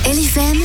LFM,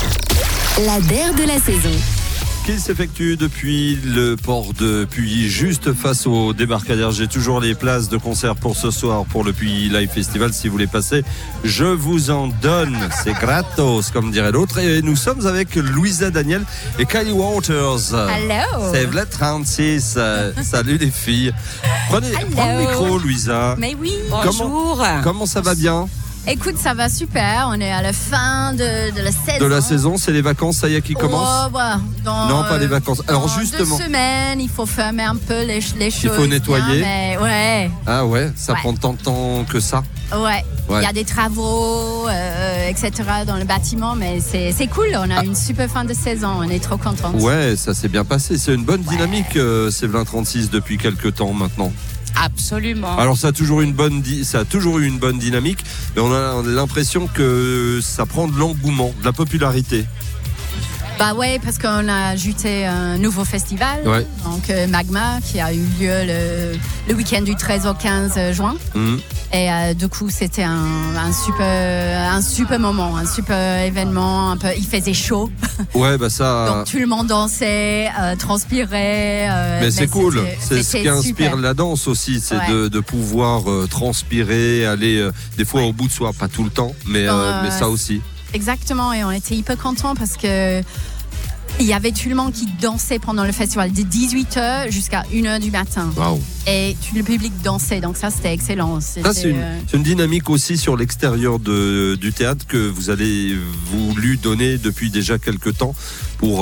la DER de la saison. Qui s'effectue depuis le port de Puy, juste face au débarcadère. J'ai toujours les places de concert pour ce soir, pour le Puy Live Festival. Si vous voulez passer, je vous en donne. C'est gratos, comme dirait l'autre. Et nous sommes avec Louisa Daniel et Kylie Waters. Hello. C'est Vlet 36. Salut les filles. Prenez le micro, Louisa. Mais oui, bonjour. Comment ça va bien? Écoute, ça va super. On est à la fin de la saison. De la saison, c'est les vacances, ça y est, qui commencent? Non, pas les vacances. Alors justement, 2 semaines, il faut fermer un peu les choses. Il faut nettoyer. Bien, ouais. Ah ouais, ça prend tant de temps que ça. Ouais. Il y a des travaux, etc. dans le bâtiment, mais c'est cool. On a une super fin de saison. On est trop contents. Ouais, ça s'est bien passé. C'est une bonne dynamique, Sévelin 36, depuis quelques temps maintenant. Absolument. Alors ça a toujours eu une bonne dynamique, mais on a l'impression que ça prend de l'engouement, de la popularité. Bah ouais, parce qu'on a ajouté un nouveau festival, donc Magma, qui a eu lieu le week-end du 13 au 15 juin. Et du coup, c'était un super moment, un super événement. Il faisait chaud. Ouais, bah ça. Donc tout le monde dansait, transpirait. Mais c'est cool. C'est ce qui inspire super. La danse aussi, c'est de pouvoir transpirer, aller des fois au bout de soi, pas tout le temps, mais ça aussi. Exactement, et on était hyper contents parce que il y avait tout le monde qui dansait pendant le festival de 18h jusqu'à 1h du matin. Wow. Et tout le public dansait, donc ça c'était excellent. C'est une dynamique aussi sur l'extérieur du théâtre que vous avez voulu donner depuis déjà quelques temps pour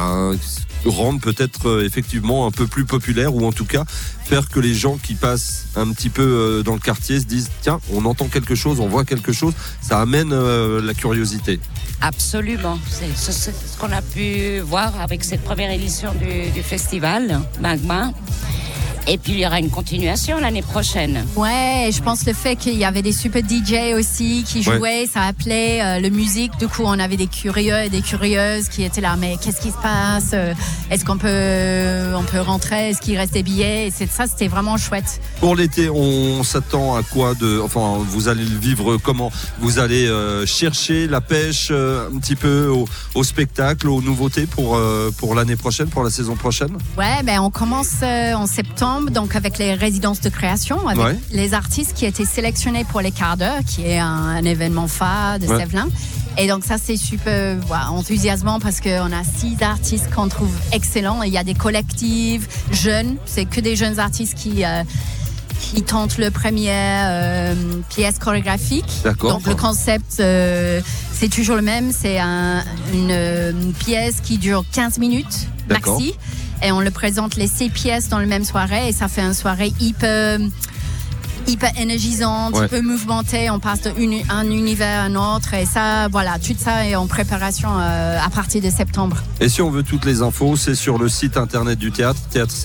rendre peut-être effectivement un peu plus populaire, ou en tout cas faire que les gens qui passent un petit peu dans le quartier se disent tiens, on entend quelque chose, on voit quelque chose, ça amène la curiosité. Absolument, c'est ce qu'on a pu voir avec cette première édition du festival Magma. Et puis il y aura une continuation l'année prochaine. Ouais, je pense le fait qu'il y avait des super DJ aussi qui jouaient, ça appelait le musique. Du coup, on avait des curieux et des curieuses qui étaient là. Mais qu'est-ce qui se passe? Est-ce qu'on peut rentrer? Est-ce qu'il reste des billets? Et ça, c'était vraiment chouette. Pour l'été, on s'attend à quoi vous allez le vivre comment? Vous allez chercher la pêche un petit peu au spectacle, aux nouveautés pour l'année prochaine, pour la saison prochaine? Ouais, on commence en septembre. Donc avec les résidences de création, avec les artistes qui étaient sélectionnés pour les quarts d'heure, qui est un événement phare de Sévelin. Et donc ça c'est super enthousiasmant parce qu'on a 6 artistes qu'on trouve excellents. Et il y a des collectifs jeunes, c'est que des jeunes artistes qui tentent le premier pièce chorégraphique. D'accord. Donc le concept c'est toujours le même, c'est une pièce qui dure 15 minutes maxi. Et on le présente les 6 pièces dans la même soirée et ça fait une soirée hyper énergisante, hyper mouvementée. On passe d'un univers à un autre et ça, tout ça est en préparation à partir de septembre. Et si on veut toutes les infos, c'est sur le site internet du théâtre,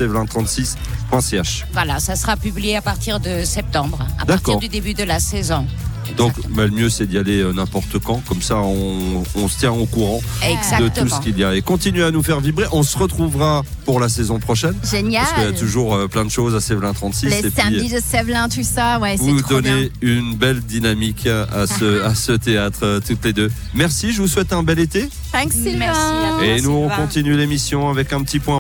théâtresévelin36.ch. Voilà, ça sera publié à partir de septembre, à partir du début de la saison. Donc le mieux c'est d'y aller n'importe quand, comme ça on se tient au courant de tout ce qu'il y a. Et continuez à nous faire vibrer, on se retrouvera pour la saison prochaine. Génial. Parce qu'il y a toujours plein de choses à Sévelin 36. Les samedis de Sévelin, tout ça, c'est trop bien. Vous donnez une belle dynamique à ce théâtre toutes les deux. Merci, je vous souhaite un bel été. Thanks Sylvain. Merci à toi, Et nous on Sylvain. continue l'émission avec un petit point.